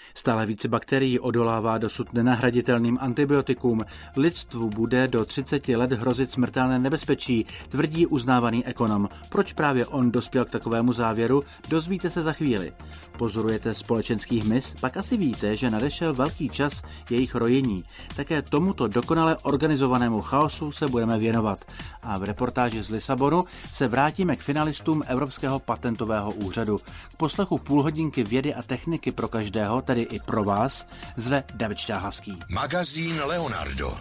Stále více bakterií odolává dosud nenahraditelným antibiotikům. Lidstvu bude do 30 let hrozit smrtelné nebezpečí, tvrdí uznávaný ekonom. Proč právě on dospěl k takovému závěru, dozvíte se za chvíli. Pozorujete společenský hmyz, pak asi víte, že nadešel velký čas jejich rojení. Také tomuto dokonale organizovanému chaosu se budeme věnovat. A v reportáži z Lisabonu se vrátíme k finalistům Evropského patentového úřadu. K poslechu půlhodinky vědy a techniky pro každého, tedy i pro vás, zve David Štáhlavský. Magazín Leonardo.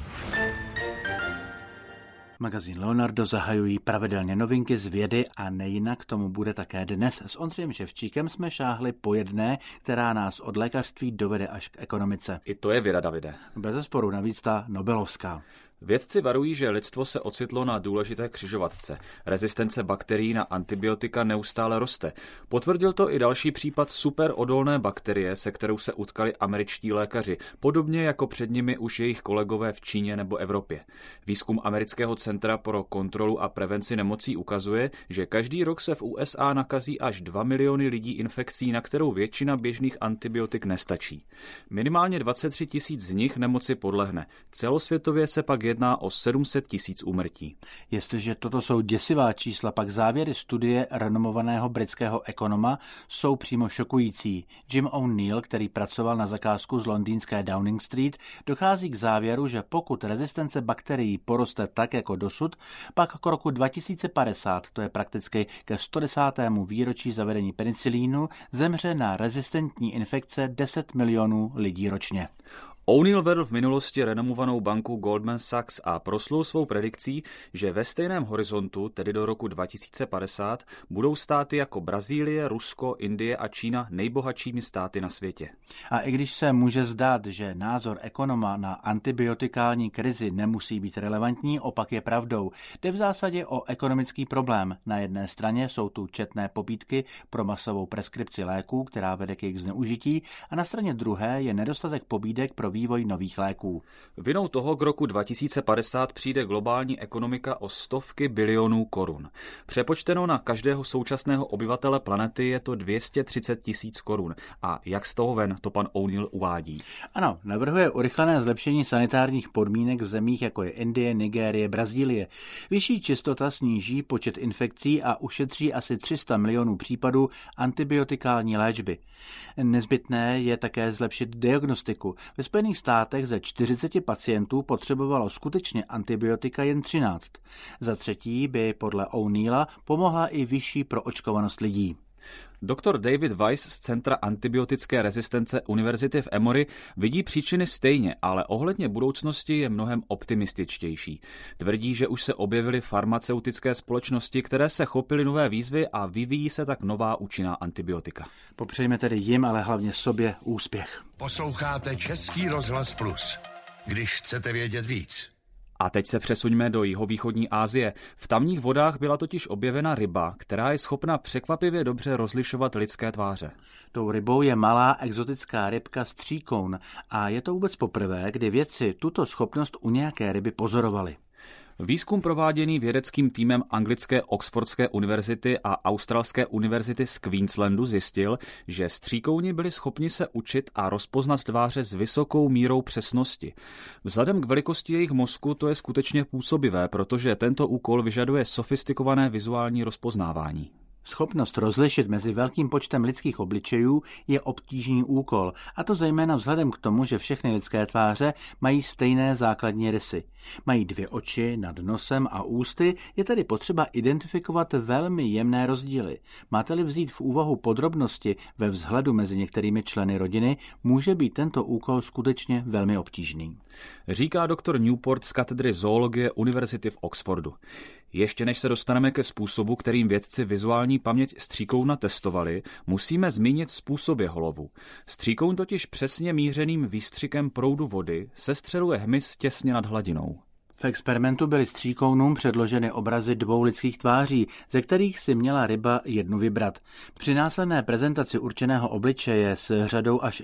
Magazín Leonardo zahajují pravidelně novinky z vědy a nejinak tomu bude také dnes. S Ondřejem Ševčíkem jsme šáhli po jedné, která nás od lékařství dovede až k ekonomice. I to je věda, Davide. Bezesporu, navíc ta nobelovská. Vědci varují, že lidstvo se ocitlo na důležité křižovatce. Rezistence bakterií na antibiotika neustále roste. Potvrdil to i další případ superodolné bakterie, se kterou se utkali američtí lékaři, podobně jako před nimi už jejich kolegové v Číně nebo Evropě. Výzkum Amerického centra pro kontrolu a prevenci nemocí ukazuje, že každý rok se v USA nakazí až 2 miliony lidí infekcí, na kterou většina běžných antibiotik nestačí. Minimálně 23 000 z nich nemoci podlehne. Celosvětově se pak jedná o 700 000 úmrtí. Jestliže toto jsou děsivá čísla, pak závěry studie renomovaného britského ekonoma jsou přímo šokující. Jim O'Neill, který pracoval na zakázku z londýnské Downing Street, dochází k závěru, že pokud rezistence bakterií poroste tak jako dosud, pak k roku 2050, to je prakticky ke 110. výročí zavedení penicilínu, zemře na rezistentní infekce 10 milionů lidí ročně. O'Neill vedl v minulosti renomovanou banku Goldman Sachs a proslul svou predikcí, že ve stejném horizontu, tedy do roku 2050, budou státy jako Brazílie, Rusko, Indie a Čína nejbohatšími státy na světě. A i když se může zdát, že názor ekonoma na antibiotikální krizi nemusí být relevantní, opak je pravdou. Jde v zásadě o ekonomický problém. Na jedné straně jsou tu četné pobídky pro masovou preskripci léků, která vede k jejich zneužití, a na straně druhé je nedostatek pobídek pro vývoj nových léků. Vinou toho k roku 2050 přijde globální ekonomika o stovky bilionů korun. Přepočteno na každého současného obyvatele planety je to 230 000 korun. A jak z toho ven, to pan O'Neill uvádí. Ano, navrhuje urychlené zlepšení sanitárních podmínek v zemích, jako je Indie, Nigérie, Brazílie. Vyšší čistota sníží počet infekcí a ušetří asi 300 milionů případů antibiotikální léčby. Nezbytné je také zlepšit diagnostiku. Ve Spojených státech ze 40 pacientů potřebovalo skutečně antibiotika jen 13. Za třetí by podle O'Neilla pomohla i vyšší proočkovanost lidí. Doktor David Weiss z Centra antibiotické rezistence Univerzity v Emory vidí příčiny stejně, ale ohledně budoucnosti je mnohem optimističtější. Tvrdí, že už se objevily farmaceutické společnosti, které se chopily nové výzvy a vyvíjí se tak nová účinná antibiotika. Popřejme tedy jim, ale hlavně sobě úspěch. Posloucháte Český rozhlas Plus. Když chcete vědět víc. A teď se přesuňme do jihovýchodní Asie. V tamních vodách byla totiž objevena ryba, která je schopna překvapivě dobře rozlišovat lidské tváře. Tou rybou je malá exotická rybka stříkoun a je to vůbec poprvé, kdy vědci tuto schopnost u nějaké ryby pozorovali. Výzkum prováděný vědeckým týmem anglické Oxfordské univerzity a australské univerzity z Queenslandu zjistil, že stříkouni byli schopni se učit a rozpoznat tváře s vysokou mírou přesnosti. Vzhledem k velikosti jejich mozku to je skutečně působivé, protože tento úkol vyžaduje sofistikované vizuální rozpoznávání. Schopnost rozlišit mezi velkým počtem lidských obličejů je obtížný úkol, a to zejména vzhledem k tomu, že všechny lidské tváře mají stejné základní rysy. Mají 2 oči nad nosem a ústy, je tedy potřeba identifikovat velmi jemné rozdíly. Máte-li vzít v úvahu podrobnosti ve vzhledu mezi některými členy rodiny, může být tento úkol skutečně velmi obtížný. Říká doktor Newport z katedry zoologie Univerzity v Oxfordu. Ještě než se dostaneme ke způsobu, kterým vědci vizuální paměť stříkouna testovali, musíme zmínit způsob jeho lovu. Stříkoun totiž přesně mířeným výstřikem proudu vody sestřeluje hmyz těsně nad hladinou. V experimentu byly stříkounům předloženy obrazy 2 lidských tváří, ze kterých si měla ryba jednu vybrat. Při následné prezentaci určeného obličeje s řadou až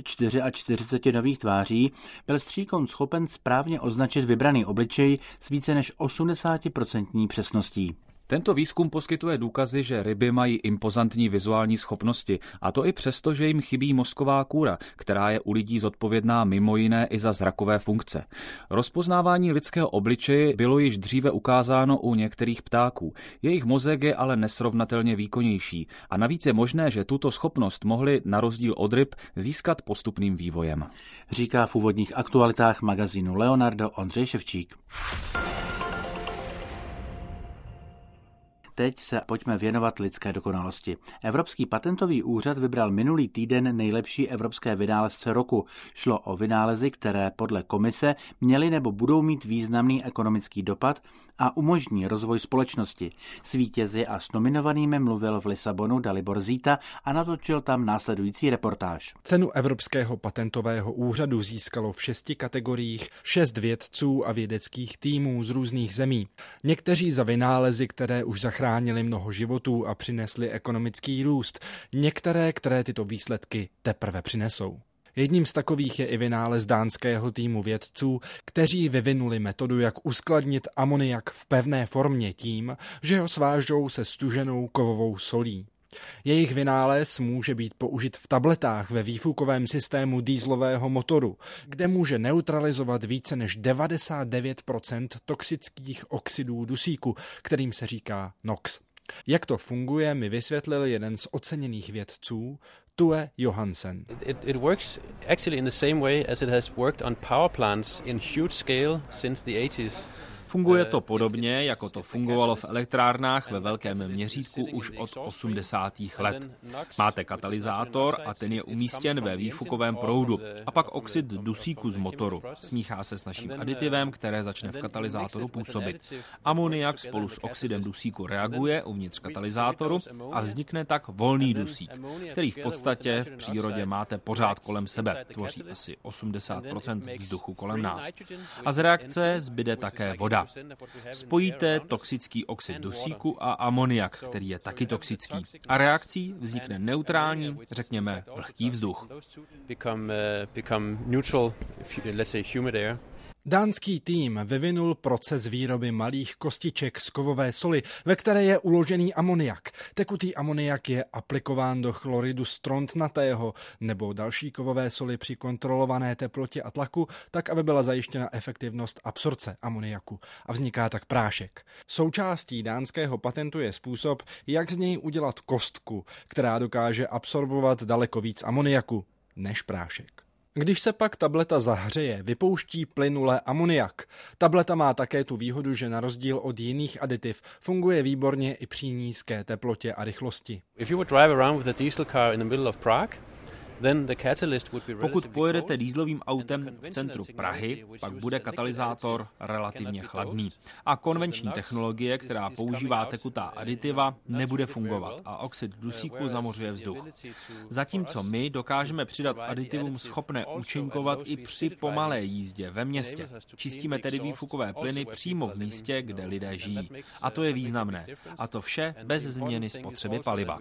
44 nových tváří byl stříkoun schopen správně označit vybraný obličej s více než 80% přesností. Tento výzkum poskytuje důkazy, že ryby mají impozantní vizuální schopnosti, a to i přesto, že jim chybí mozková kůra, která je u lidí zodpovědná mimo jiné i za zrakové funkce. Rozpoznávání lidského obličeje bylo již dříve ukázáno u některých ptáků. Jejich mozek je ale nesrovnatelně výkonnější a navíc je možné, že tuto schopnost mohli na rozdíl od ryb získat postupným vývojem. Říká v úvodních aktualitách magazínu Leonardo Ondřej Ševčík. Teď se pojďme věnovat lidské dokonalosti. Evropský patentový úřad vybral minulý týden nejlepší evropské vynálezce roku. Šlo o vynálezy, které podle komise měly nebo budou mít významný ekonomický dopad a umožní rozvoj společnosti. S vítězi a s nominovanými mluvil v Lisabonu Dalibor Zíta a natočil tam následující reportáž. Cenu Evropského patentového úřadu získalo v 6 kategoriích 6 vědců a vědeckých týmů z různých zemí. Někteří za vynálezy, které už zachránili mnoho životů a přinesli ekonomický růst. Některé, které tyto výsledky teprve přinesou. Jedním z takových je i vynález dánského týmu vědců, kteří vyvinuli metodu, jak uskladnit amoniak v pevné formě tím, že ho svážou se stuženou kovovou solí. Jejich vynález může být použit v tabletách ve výfukovém systému dieselového motoru, kde může neutralizovat více než 99% toxických oxidů dusíku, kterým se říká NOx. Jak to funguje, mi vysvětlil jeden z oceněných vědců, Tue Johansen. It works actually in the same way as it has worked on power plants in huge scale since the 80s. Funguje to podobně, jako to fungovalo v elektrárnách ve velkém měřítku už od 80. let. Máte katalyzátor a ten je umístěn ve výfukovém proudu a pak oxid dusíku z motoru. Smíchá se s naším aditivem, které začne v katalyzátoru působit. Amoniak spolu s oxidem dusíku reaguje uvnitř katalyzátoru a vznikne tak volný dusík, který v podstatě v přírodě máte pořád kolem sebe. Tvoří asi 80% vzduchu kolem nás. A z reakce zbyde také voda. Spojíte toxický oxid dusíku a amoniak, který je taky toxický. A reakcí vznikne neutrální, řekněme, vlhký vzduch. Dánský tým vyvinul proces výroby malých kostiček z kovové soli, ve které je uložený amoniak. Tekutý amoniak je aplikován do chloridu strontnatého nebo další kovové soli při kontrolované teplotě a tlaku, tak aby byla zajištěna efektivnost absorce amoniaku a vzniká tak prášek. Součástí dánského patentu je způsob, jak z něj udělat kostku, která dokáže absorbovat daleko víc amoniaku než prášek. Když se pak tableta zahřeje, vypouští plynule amoniak. Tableta má také tu výhodu, že na rozdíl od jiných aditiv funguje výborně i při nízké teplotě a rychlosti. Pokud pojedete dieselovým autem v centru Prahy, pak bude katalyzátor relativně chladný. A konvenční technologie, která používá tekutá aditiva, nebude fungovat a oxid dusíku zamořuje vzduch. Zatímco my dokážeme přidat aditivum schopné účinkovat i při pomalé jízdě ve městě. Čistíme tedy výfukové plyny přímo v místě, kde lidé žijí. A to je významné. A to vše bez změny spotřeby paliva.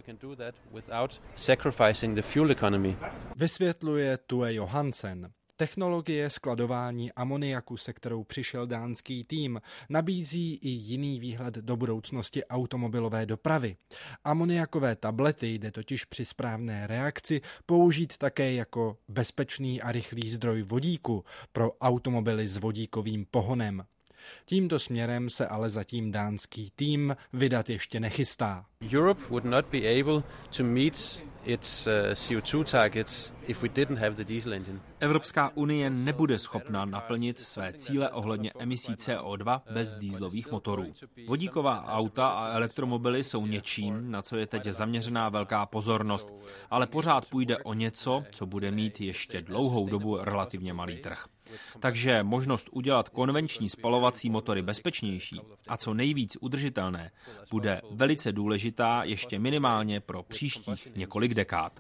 Vysvětluje Tue Johansen. Technologie skladování amoniaku, se kterou přišel dánský tým, nabízí i jiný výhled do budoucnosti automobilové dopravy. Amoniakové tablety jde totiž při správné reakci použít také jako bezpečný a rychlý zdroj vodíku pro automobily s vodíkovým pohonem. Tímto směrem se ale zatím dánský tým vydat ještě nechystá. Europe would not be able to meet its CO2 targets if we didn't have the diesel engine. Evropská unie nebude schopna naplnit své cíle ohledně emisí CO2 bez dieselových motorů. Vodíková auta a elektromobily jsou něčím, na co je teď zaměřená velká pozornost, ale pořád půjde o něco, co bude mít ještě dlouhou dobu relativně malý trh. Takže možnost udělat konvenční spalovací motory bezpečnější a co nejvíc udržitelné bude velice důležitá ještě minimálně pro příštích několik několik dekád.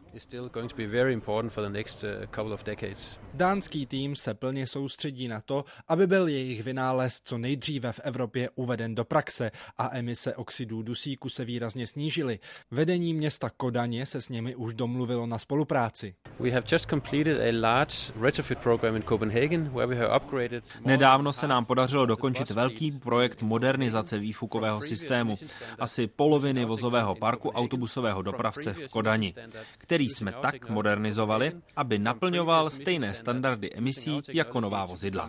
Dánský tým se plně soustředí na to, aby byl jejich vynález co nejdříve v Evropě uveden do praxe a emise oxidů dusíku se výrazně snížily. Vedení města Kodaně se s nimi už domluvilo na spolupráci. Nedávno se nám podařilo dokončit velký projekt modernizace výfukového systému, asi poloviny vozového parku autobusového dopravce v Kodani, který jsme tak modernizovali, aby naplňoval stejné standardy emisí jako nová vozidla.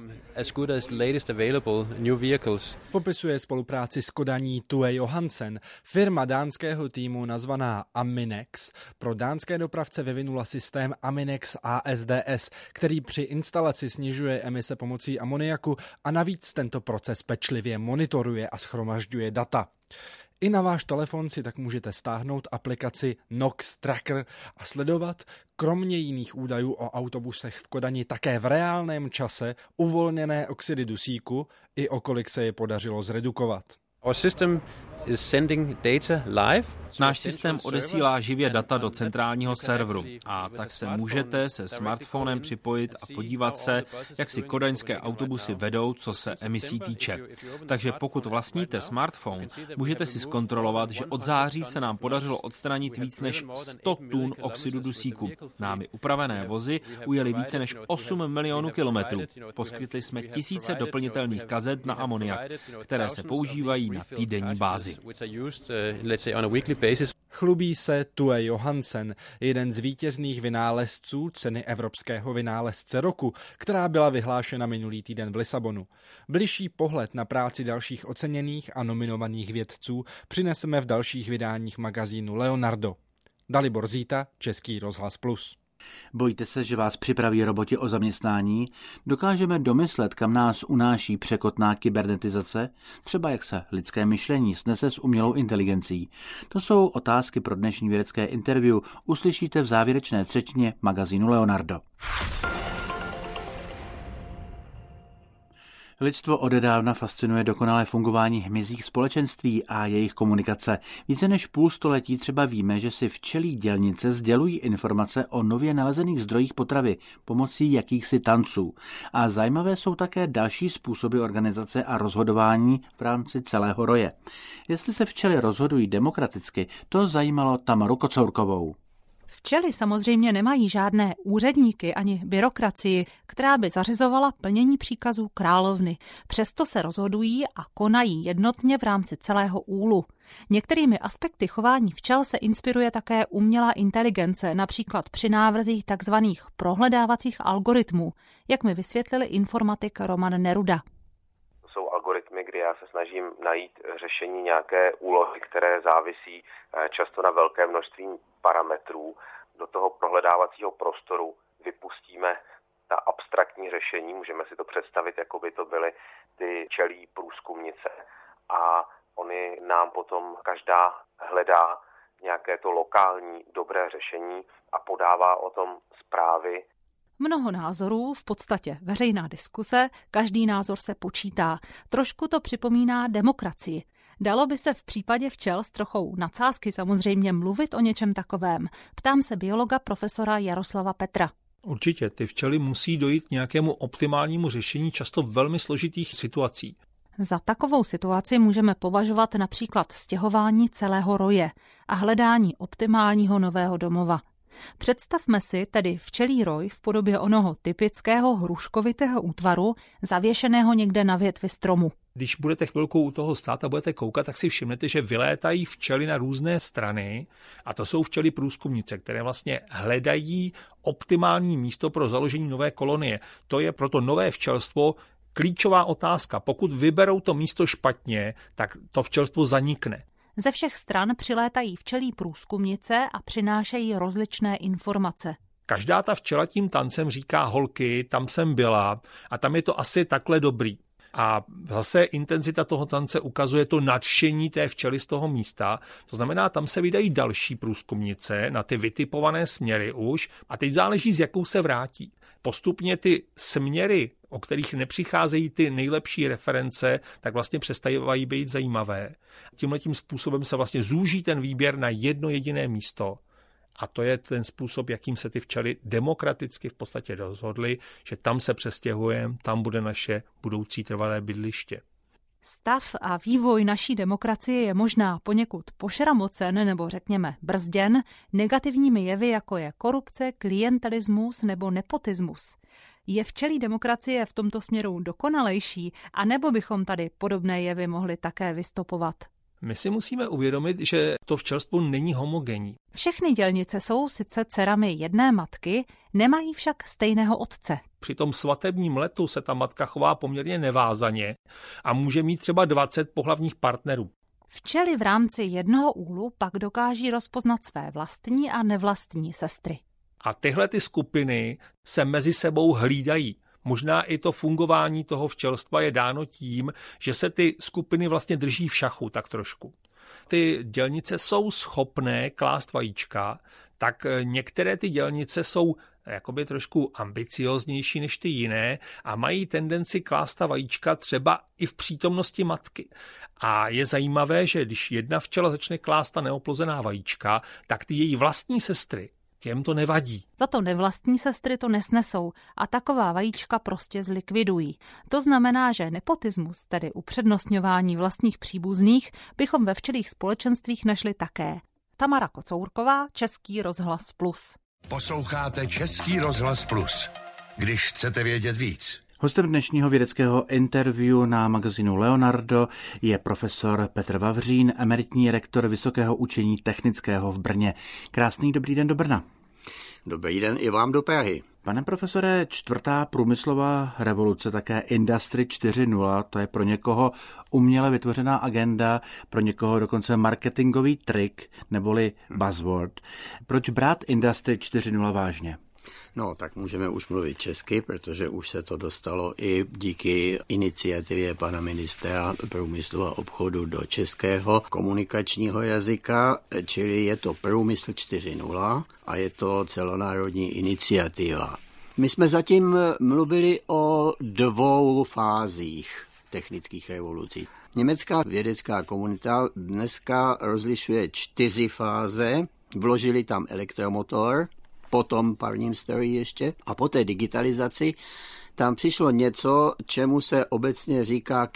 Popisuje spolupráci s Kodaní Tue Johansen. Firma dánského týmu nazvaná Aminex pro dánské dopravce vyvinula systém Aminex ASDS, který při instalaci snižuje emise pomocí amoniaku a navíc tento proces pečlivě monitoruje a shromažďuje data. I na váš telefon si tak můžete stáhnout aplikaci NOx Tracker a sledovat, kromě jiných údajů o autobusech v Kodani, také v reálném čase uvolněné oxidy dusíku i o kolik se je podařilo zredukovat. Náš systém odesílá živě data do centrálního serveru a tak se můžete se smartphonem připojit a podívat se, jak si kodaňské autobusy vedou, co se emisí týče. Takže pokud vlastníte smartphone, můžete si zkontrolovat, že od září se nám podařilo odstranit víc než 100 tun oxidu dusíku. Námi upravené vozy ujeli více než 8 milionů kilometrů. Poskytli jsme tisíce doplnitelných kazet na amoniak, které se používají na týdenní bázi. Chlubí se Tue Johansen, jeden z vítězných vynálezců ceny Evropského vynálezce roku, která byla vyhlášena minulý týden v Lisabonu. Bližší pohled na práci dalších oceněných a nominovaných vědců přineseme v dalších vydáních magazínu Leonardo. Dalibor Zíta, Český rozhlas Plus. Bojíte se, že vás připraví roboti o zaměstnání? Dokážeme domyslet, kam nás unáší překotná kybernetizace? Třeba jak se lidské myšlení snese s umělou inteligencí? To jsou otázky pro dnešní vědecké interview. Uslyšíte v závěrečné třetině magazínu Leonardo. Lidstvo odedávna fascinuje dokonalé fungování hmyzích společenství a jejich komunikace. Více než půl století třeba víme, že si včelí dělnice sdělují informace o nově nalezených zdrojích potravy pomocí jakýchsi tanců. A zajímavé jsou také další způsoby organizace a rozhodování v rámci celého roje. Jestli se včely rozhodují demokraticky, to zajímalo Tamaru Kocourkovou. Včely samozřejmě nemají žádné úředníky ani byrokracii, která by zařizovala plnění příkazů královny. Přesto se rozhodují a konají jednotně v rámci celého úlu. Některými aspekty chování včel se inspiruje také umělá inteligence, například při návrzích tzv. Prohledávacích algoritmů, jak mi vysvětlil informatik Roman Neruda. Jsou algoritmy, kdy já se snažím najít řešení nějaké úlohy, které závisí často na velké množství parametrů. Do toho prohledávacího prostoru vypustíme ta abstraktní řešení, můžeme si to představit, jako by to byly ty včelí průzkumnice a oni nám potom každá hledá nějaké to lokální dobré řešení a podává o tom zprávy. Mnoho názorů, v podstatě veřejná diskuse, každý názor se počítá. Trošku to připomíná demokracii. Dalo by se v případě včel s trochou nadsázky samozřejmě mluvit o něčem takovém? Ptám se biologa profesora Jaroslava Petra. Určitě, ty včely musí dojít k nějakému optimálnímu řešení často velmi složitých situací. Za takovou situaci můžeme považovat například stěhování celého roje a hledání optimálního nového domova. Představme si tedy včelí roj v podobě onoho typického hruškovitého útvaru, zavěšeného někde na větvi stromu. Když budete chvilku u toho stát a budete koukat, tak si všimnete, že vylétají včely na různé strany a to jsou včely průzkumnice, které vlastně hledají optimální místo pro založení nové kolonie. To je pro to nové včelstvo klíčová otázka. Pokud vyberou to místo špatně, tak to včelstvo zanikne. Ze všech stran přilétají včelí průzkumnice a přinášejí rozličné informace. Každá ta včela tím tancem říká holky, tam jsem byla a tam je to asi takhle dobrý. A zase intenzita toho tance ukazuje to nadšení té včely z toho místa. To znamená, tam se vydají další průzkumnice na ty vytipované směry už a teď záleží, z jakou se vrátí. Postupně ty směry, o kterých nepřicházejí ty nejlepší reference, tak vlastně přestávají být zajímavé. Tímhletím způsobem se vlastně zúží ten výběr na jedno jediné místo A to je ten způsob, jakým se ty včely demokraticky v podstatě rozhodly, že tam se přestěhujeme, tam bude naše budoucí trvalé bydliště. Stav a vývoj naší demokracie je možná poněkud pošramocen nebo řekněme brzděn negativními jevy, jako je korupce, klientelismus nebo nepotismus. Je včelí demokracie v tomto směru dokonalejší, anebo bychom tady podobné jevy mohli také vystopovat? My si musíme uvědomit, že to včelstvo není homogenní. Všechny dělnice jsou sice dcerami jedné matky, nemají však stejného otce. Při tom svatebním letu se ta matka chová poměrně nevázaně a může mít třeba 20 pohlavních partnerů. Včely v rámci jednoho úlu pak dokáží rozpoznat své vlastní a nevlastní sestry. A tyhle ty skupiny se mezi sebou hlídají. Možná i to fungování toho včelstva je dáno tím, že se ty skupiny vlastně drží v šachu tak trošku. Ty dělnice jsou schopné klást vajíčka, tak některé ty dělnice jsou jakoby trošku ambicioznější než ty jiné a mají tendenci klást ta vajíčka třeba i v přítomnosti matky. A je zajímavé, že když jedna včela začne klást ta neoplozená vajíčka, tak ty její vlastní sestry těm to nevadí. Za to nevlastní sestry to nesnesou a taková vajíčka prostě zlikvidují. To znamená, že nepotismus, tedy upřednostňování vlastních příbuzných, bychom ve včelích společenstvích našli také. Tamara Kocourková, Český rozhlas Plus. Posloucháte Český rozhlas Plus. Když chcete vědět víc. Hostem dnešního vědeckého interview na magazínu Leonardo je profesor Petr Vavřín, emeritní rektor Vysokého učení technického v Brně. Krásný dobrý den do Brna. Dobrý den i vám do Prahy. Pane profesore, 4. průmyslová revoluce, také Industry 4.0, to je pro někoho uměle vytvořená agenda, pro někoho dokonce marketingový trik, neboli buzzword. Proč brát Industry 4.0 vážně? No, tak můžeme už mluvit česky, protože už se to dostalo i díky iniciativě pana ministra průmyslu a obchodu do českého komunikačního jazyka, čili je to Průmysl 4.0 a je to celonárodní iniciativa. My jsme zatím mluvili o 2 fázích technických revolucí. Německá vědecká komunita dneska rozlišuje 4 fáze, vložili tam elektromotor, potom parním stroji ještě a po té digitalizaci tam přišlo něco, čemu se obecně říká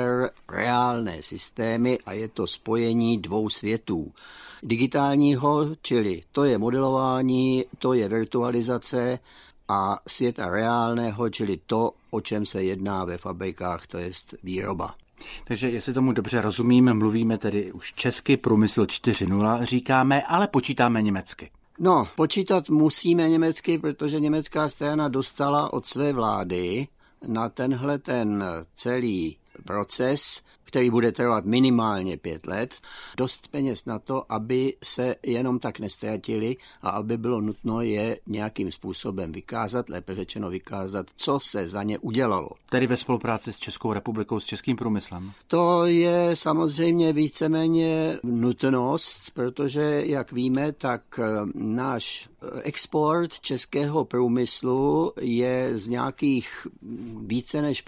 kyberreálné systémy a je to spojení 2 světů. Digitálního, čili to je modelování, to je virtualizace a světa reálného, čili to, o čem se jedná ve fabrikách, to je výroba. Takže jestli tomu dobře rozumím, mluvíme tedy už česky, Průmysl 4.0 říkáme, ale počítáme německy. No, počítat musíme německy, protože německá strana dostala od své vlády na tenhle ten celý proces, který bude trvat minimálně 5 let, dost peněz na to, aby se jenom tak nestratili a aby bylo nutno je nějakým způsobem vykázat, lépe řečeno vykázat, co se za ně udělalo. Tedy ve spolupráci s Českou republikou, s českým průmyslem? To je samozřejmě víceméně nutnost, protože, jak víme, tak náš export českého průmyslu je z nějakých více než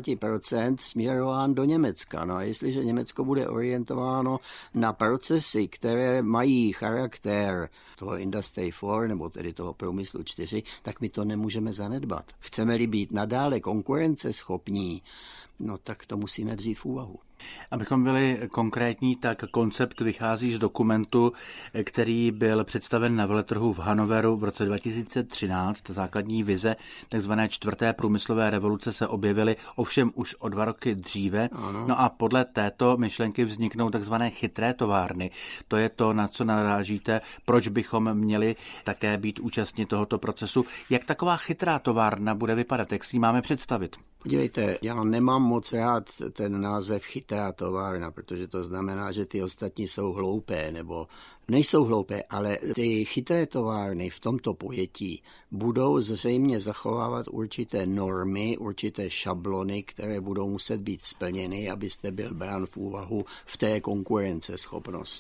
50% směrován do Německa. No a jestliže Německo bude orientováno na procesy, které mají charakter toho Industry 4, nebo tedy toho Průmyslu 4, tak my to nemůžeme zanedbat. Chceme-li být nadále konkurenceschopní, no tak to musíme vzít v úvahu. Abychom byli konkrétní, tak koncept vychází z dokumentu, který byl představen na veletrhu v Hannoveru v roce 2013. Základní vize tzv. 4. průmyslové revoluce se objevily ovšem už o 2 roky dříve. Ano. No a podle této myšlenky vzniknou tzv. Chytré továrny. To je to, na co narážíte, proč bychom měli také být účastní tohoto procesu. Jak taková chytrá továrna bude vypadat, jak si ji máme představit? Podívejte, já nemám moc rád ten název chytrá továrna, protože to znamená, že ty ostatní jsou hloupé, nebo nejsou hloupé, ale ty chytré továrny v tomto pojetí budou zřejmě zachovávat určité normy, určité šablony, které budou muset být splněny, abyste byl brán v úvahu v té konkurenceschopnosti.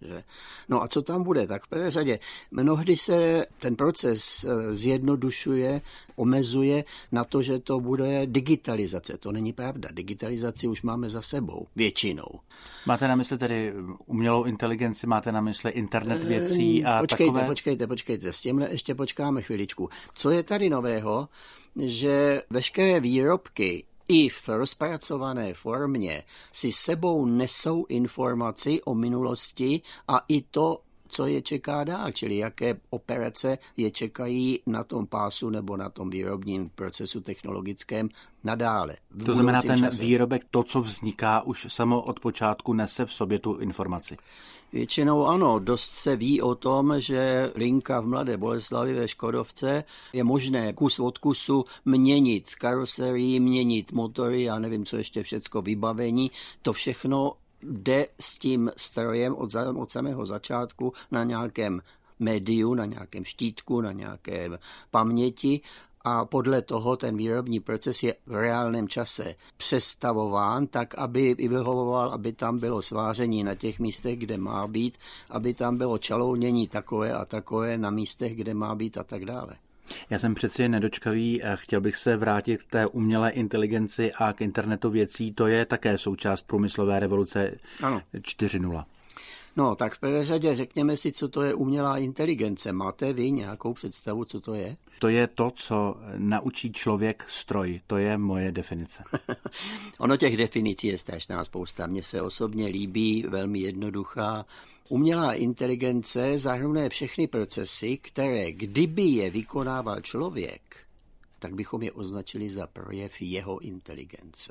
Že? No a co tam bude? Tak v prvé řadě mnohdy se ten proces zjednodušuje, omezuje na to, že to bude digitalizace. To není pravda. Digitalizaci už máme za sebou, většinou. Máte na mysli tedy umělou inteligenci, máte na mysli internet věcí a takové? Počkejte, s tímhle ještě počkáme chviličku. Co je tady nového, že veškeré výrobky i v rozpracované formě si sebou nesou informaci o minulosti a i to, co je čeká dál, čili jaké operace je čekají na tom pásu nebo na tom výrobním procesu technologickém nadále. To znamená, ten výrobek, to, co vzniká, už samo od počátku nese v sobě tu informaci. Většinou ano, dost se ví o tom, že linka v Mladé Boleslavi ve Škodovce je možné kus od kusu měnit karoserii, měnit motory, já nevím, co ještě všecko, vybavení. To všechno jde s tím strojem od samého začátku na nějakém médiu, na nějakém štítku, na nějaké paměti a podle toho ten výrobní proces je v reálném čase přestavován tak, aby vyhovoval, aby tam bylo sváření na těch místech, kde má být, aby tam bylo čalounění takové a takové na místech, kde má být a tak dále. Já jsem přeci nedočkavý a chtěl bych se vrátit k té umělé inteligenci a k internetu věcí. To je také součást průmyslové revoluce 4.0. No, tak v prvé řadě řekněme si, co to je umělá inteligence. Máte vy nějakou představu, co to je? To je to, co naučí člověk stroj. To je moje definice. Ono těch definicí je strašná spousta. Mně se osobně líbí velmi jednoduchá. Umělá inteligence zahrnuje všechny procesy, které kdyby je vykonával člověk, tak bychom je označili za projev jeho inteligence.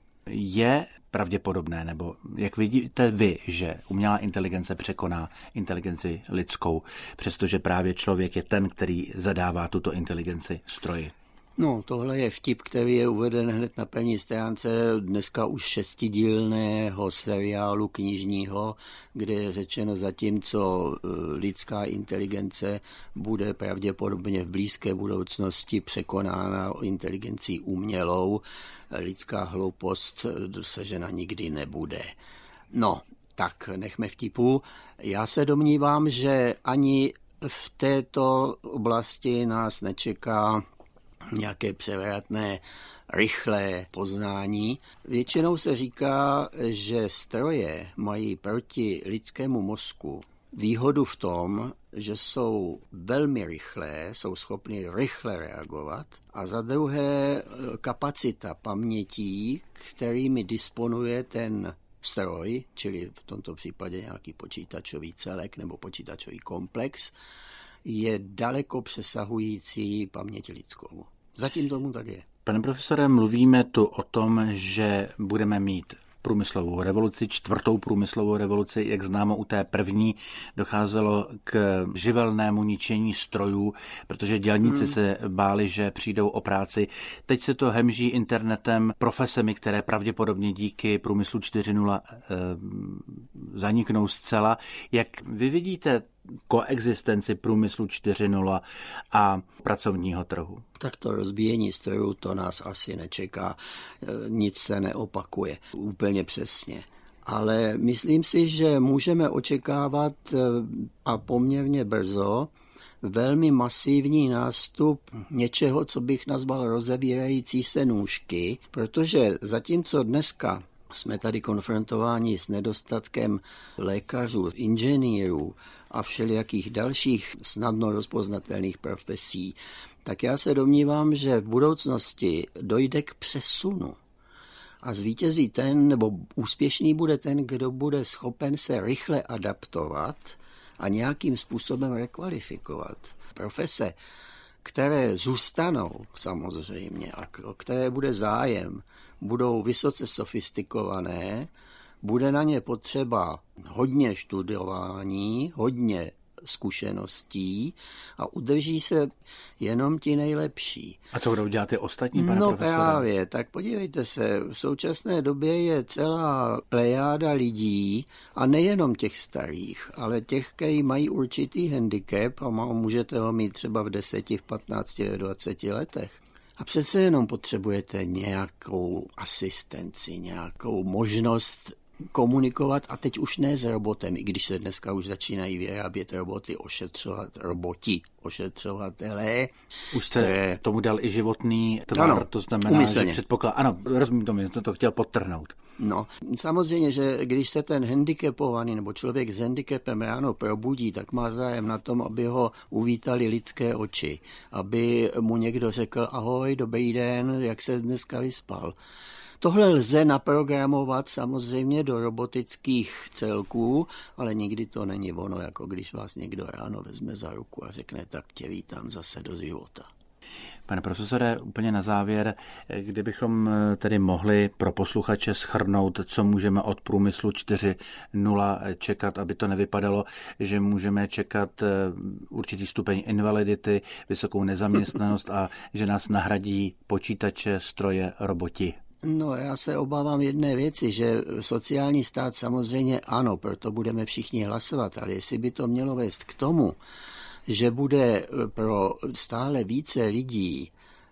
Je pravděpodobné, nebo jak vidíte vy, že umělá inteligence překoná inteligenci lidskou, přestože právě člověk je ten, který zadává tuto inteligenci stroji? No, tohle je vtip, který je uveden hned na první stránce dneska už 6dílného seriálu knižního, kde je řečeno, zatímco lidská inteligence bude pravděpodobně v blízké budoucnosti překonána inteligencí umělou, lidská hloupost dosažena nikdy nebude. No, tak nechme vtipu. Já se domnívám, že ani v této oblasti nás nečeká nějaké převratné, rychlé poznání. Většinou se říká, že stroje mají proti lidskému mozku výhodu v tom, že jsou velmi rychlé, jsou schopny rychle reagovat a za druhé kapacita pamětí, kterými disponuje ten stroj, čili v tomto případě nějaký počítačový celek nebo počítačový komplex, je daleko přesahující paměť lidskou. Zatím tomu tak je. Pane profesore, mluvíme tu o tom, že budeme mít průmyslovou revoluci, 4. průmyslovou revoluci. Jak známo, u té první docházelo k živelnému ničení strojů, protože dělníci se báli, že přijdou o práci. Teď se to hemží internetem, profesemi, které pravděpodobně díky průmyslu 4.0 zaniknou zcela. Jak vy vidíte koexistenci průmyslu 4.0 a pracovního trhu? Tak to rozbíjení strojů, to nás asi nečeká, nic se neopakuje úplně přesně. Ale myslím si, že můžeme očekávat a poměrně brzo velmi masivní nástup něčeho, co bych nazval rozevírající se nůžky, protože zatímco dneska jsme tady konfrontováni s nedostatkem lékařů, inženýrů a všelijakých dalších snadno rozpoznatelných profesí, tak já se domnívám, že v budoucnosti dojde k přesunu. A zvítězí ten, nebo úspěšný bude ten, kdo bude schopen se rychle adaptovat a nějakým způsobem rekvalifikovat. Profese, které zůstanou samozřejmě a o které bude zájem, budou vysoce sofistikované, bude na ně potřeba hodně studování, hodně zkušeností a udrží se jenom ti nejlepší. A co budou dělat ty ostatní, pane profesore? No právě, tak podívejte se, v současné době je celá plejáda lidí a nejenom těch starých, ale těch, kteří mají určitý handicap a můžete ho mít třeba v 10, v 15, v 20 letech. A přece jenom potřebujete nějakou asistenci, nějakou možnost komunikovat a teď už ne s robotem, i když se dneska už začínají vyrábět roboty, ošetřovatelé. Už jste tomu dal i životní tvar, ano, to znamená, umyslně. Že předpoklad. Ano, rozumím tomu, jsem to chtěl podtrhnout. No, samozřejmě, že když se ten handicapovaný nebo člověk s handicapem ráno probudí, tak má zájem na tom, aby ho uvítali lidské oči, aby mu někdo řekl ahoj, dobrý den, jak se dneska vyspal. Tohle lze naprogramovat samozřejmě do robotických celků, ale nikdy to není ono, jako když vás někdo ráno vezme za ruku a řekne, tak tě vítám zase do života. Pane profesore, úplně na závěr, kdybychom tedy mohli pro posluchače shrnout, co můžeme od průmyslu 4.0 čekat, aby to nevypadalo, že můžeme čekat určitý stupeň invalidity, vysokou nezaměstnanost a že nás nahradí počítače, stroje, roboti. No, já se obávám jedné věci, že sociální stát samozřejmě ano, proto budeme všichni hlasovat, ale jestli by to mělo vést k tomu, že bude pro stále více lidí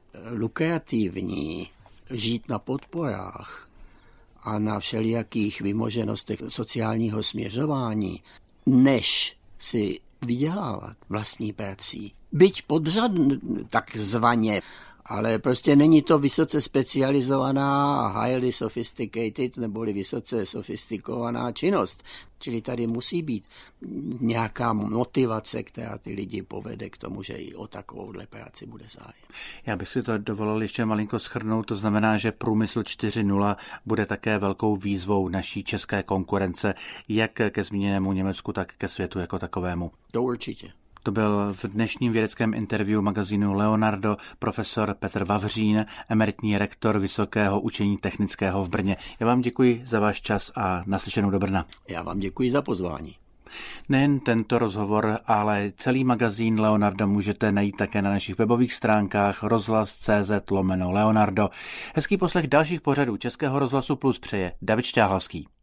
lukrativní žít na podporách a na všelijakých vymoženostech sociálního směřování, než si vydělávat vlastní prací. Byť takzvaně, ale prostě není to vysoce specializovaná, highly sophisticated, neboli vysoce sofistikovaná činnost. Čili tady musí být nějaká motivace, která ty lidi povede k tomu, že i o takovouhle práci bude zájem. Já bych si to dovolil ještě malinko shrnout, to znamená, že průmysl 4.0 bude také velkou výzvou naší české konkurence, jak ke zmíněnému Německu, tak ke světu jako takovému. To určitě. To byl v dnešním vědeckém interview magazínu Leonardo profesor Petr Vavřín, emeritní rektor Vysokého učení technického v Brně. Já vám děkuji za váš čas a naslyšenou do Brna. Já vám děkuji za pozvání. Nejen tento rozhovor, ale celý magazín Leonardo můžete najít také na našich webových stránkách rozhlas.cz/Leonardo. Hezký poslech dalších pořadů Českého rozhlasu Plus přeje David Šťáhlavský.